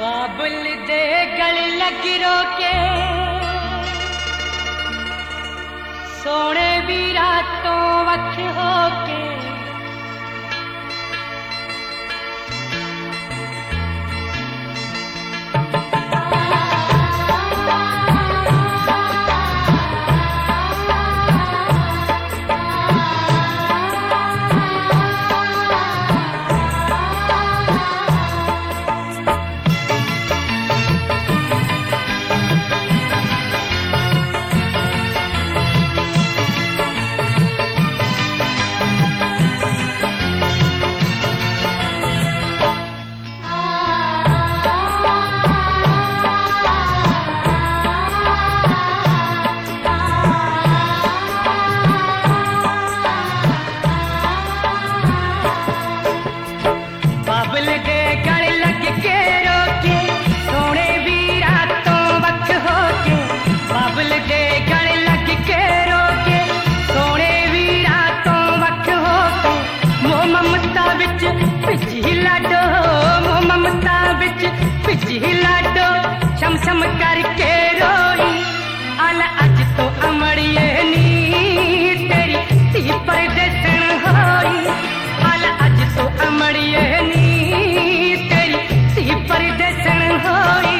बाबुल दे गल लगी रोके सोने भी रातों वक्त होके लाडो छम छम करके रोई आल अज तो अमड़िए नी तेरी धी परदेसन होई आल अज तो अमड़िए नी तेरी धी परदेसन होई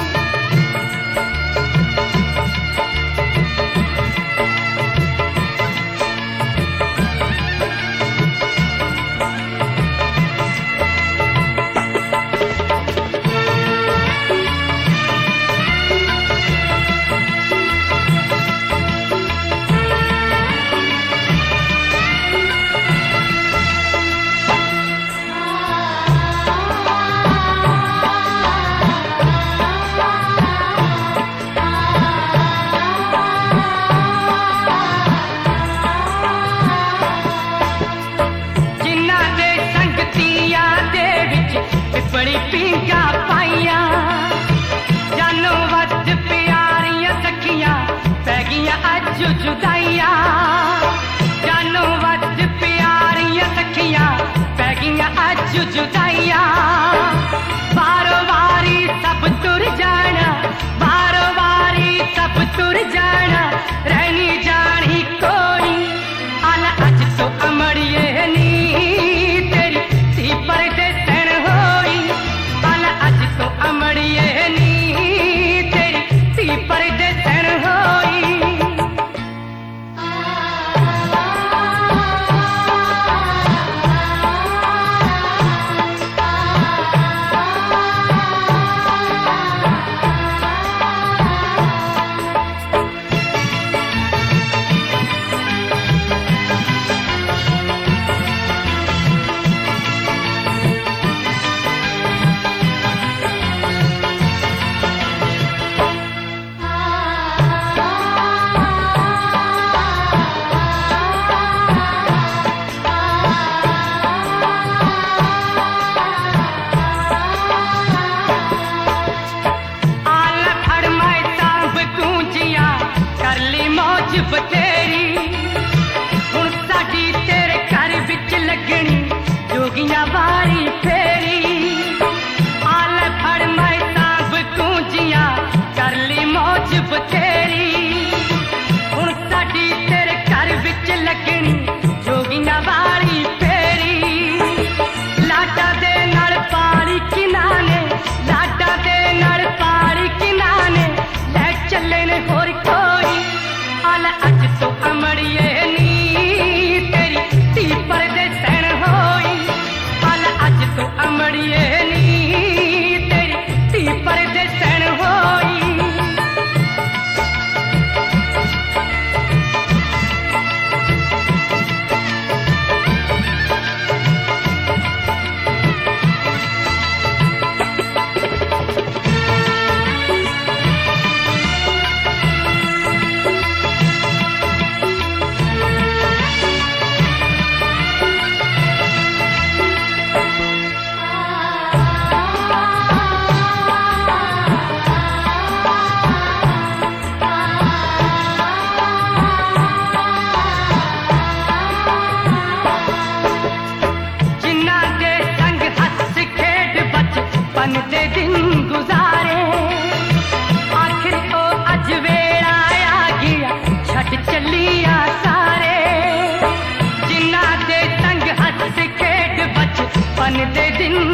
बड़ी पींगा पाइया जानो वध प्यारियां सखियां पै गियां अज जुदाइया जानो वध प्यारियां सखियां पै गियां अज जुदाइया बारो वारी सब तुर जाना बारो वारी सब तुर जाना रहनी जानी कोई आला अज तो अमड़िए नी तेरी धी परदेसन होई आला अज तो अमड़िए नी तेरी धी परदेसन होई दे दिन